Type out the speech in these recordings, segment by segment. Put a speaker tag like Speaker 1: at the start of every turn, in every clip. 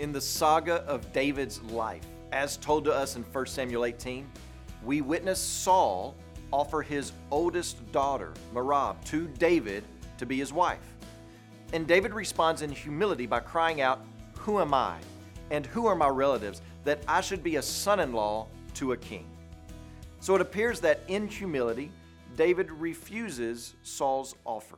Speaker 1: In the saga of David's life, as told to us in 1 Samuel 18, we witness Saul offer his oldest daughter, Merab, to David to be his wife. And David responds in humility by crying out, "Who am I, and who are my relatives, that I should be a son-in-law to a king?" So it appears that in humility, David refuses Saul's offer.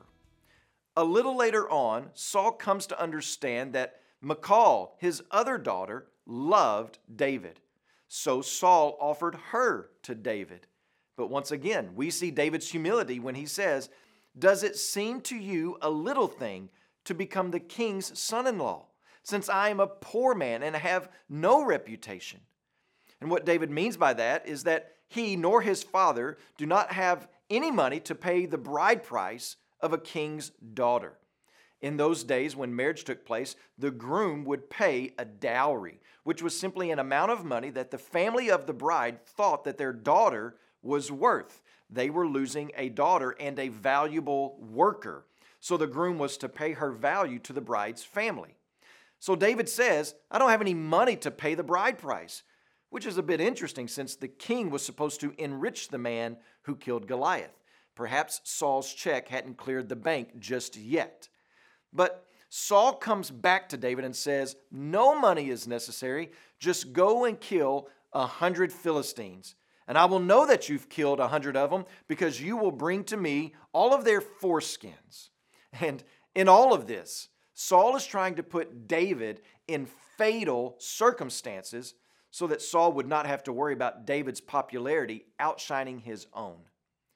Speaker 1: A little later on, Saul comes to understand that Michal, his other daughter, loved David. So Saul offered her to David. But once again, we see David's humility when he says, "Does it seem to you a little thing to become the king's son-in-law, since I am a poor man and have no reputation?" And what David means by that is that he nor his father do not have any money to pay the bride price of a king's daughter. In those days when marriage took place, the groom would pay a dowry, which was simply an amount of money that the family of the bride thought that their daughter was worth. They were losing a daughter and a valuable worker, so the groom was to pay her value to the bride's family. So David says, "I don't have any money to pay the bride price," which is a bit interesting since the king was supposed to enrich the man who killed Goliath. Perhaps Saul's check hadn't cleared the bank just yet. But Saul comes back to David and says, "No money is necessary. Just go and kill 100 Philistines. And I will know that you've killed 100 of them because you will bring to me all of their foreskins." And in all of this, Saul is trying to put David in fatal circumstances so that Saul would not have to worry about David's popularity outshining his own.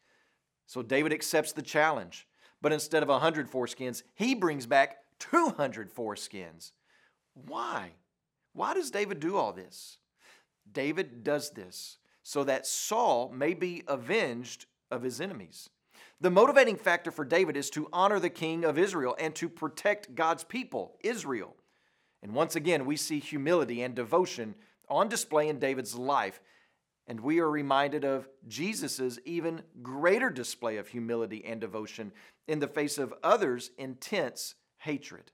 Speaker 1: So David accepts the challenge. But instead of 100 foreskins, he brings back 200 foreskins. Why? Why does David do all this? David does this so that Saul may be avenged of his enemies. The motivating factor for David is to honor the king of Israel and to protect God's people, Israel. And once again, we see humility and devotion on display in David's life. And we are reminded of Jesus' even greater display of humility and devotion in the face of others' intense hatred.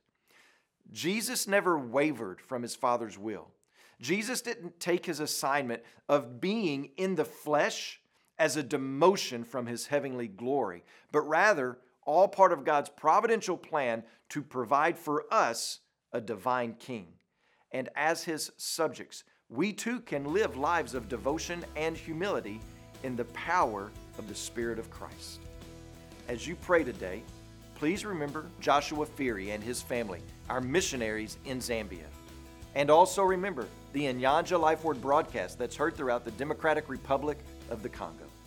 Speaker 1: Jesus never wavered from his Father's will. Jesus didn't take his assignment of being in the flesh as a demotion from his heavenly glory, but rather all part of God's providential plan to provide for us a divine king. And as his subjects, we too can live lives of devotion and humility in the power of the Spirit of Christ. As you pray today, please remember Joshua Firi and his family, our missionaries in Zambia. And also remember the Inyanja Life Word broadcast that's heard throughout the Democratic Republic of the Congo.